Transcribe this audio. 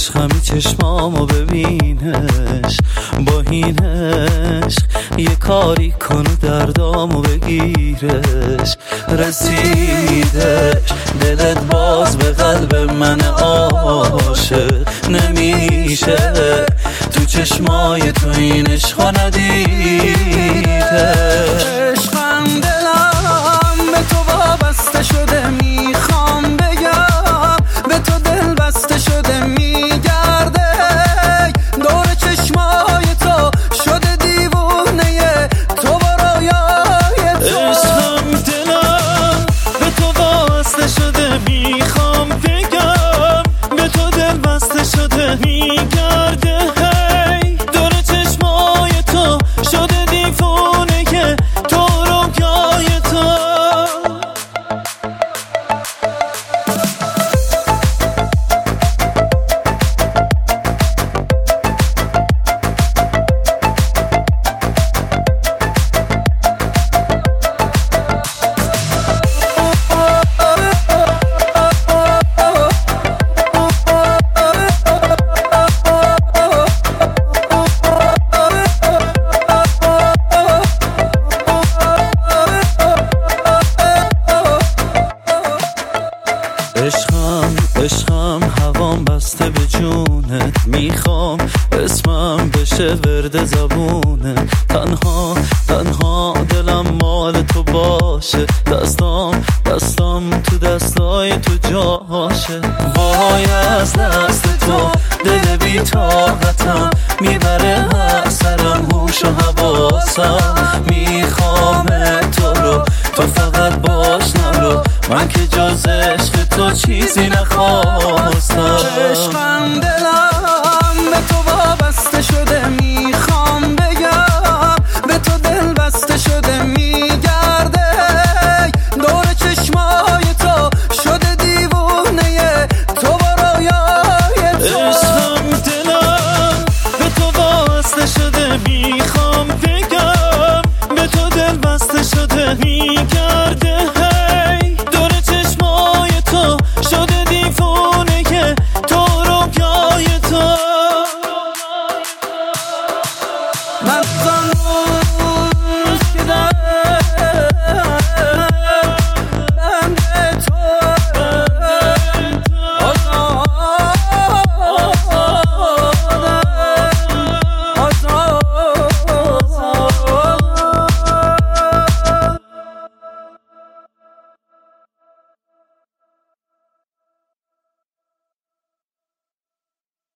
عشقمی چشمامو ببینش، با این عشق یه کاری کنه دردامو بگیرش. رسیدش دلت باز به قلب من عاشق نمیشه، تو چشمای تو این عشقا ندیدش. عشقم دلم به تو وابسته شده، میخوام بگم به تو دل بسته شده، میگرده دور چشمای تو شده دیوونه تو و رویای تو. عشقم دلم به تو وابسته شده، میخوام بگم به تو دل بسته شده، میگرده دور چشمای تو شده دیوونه تو رویای تو. عشقم هوام بسته به جونت، میخوام اسمم بشه ورد زبونه. تنها دلم مال تو باشه، دستام تو دستای تو جاشه. وای از دست تو دل بی طاقتم، میبره هر سرم هوش و حواسم. میخوام تو رو، تو فقط باش نرو، من که جز عشق تو چیزی نخواهم.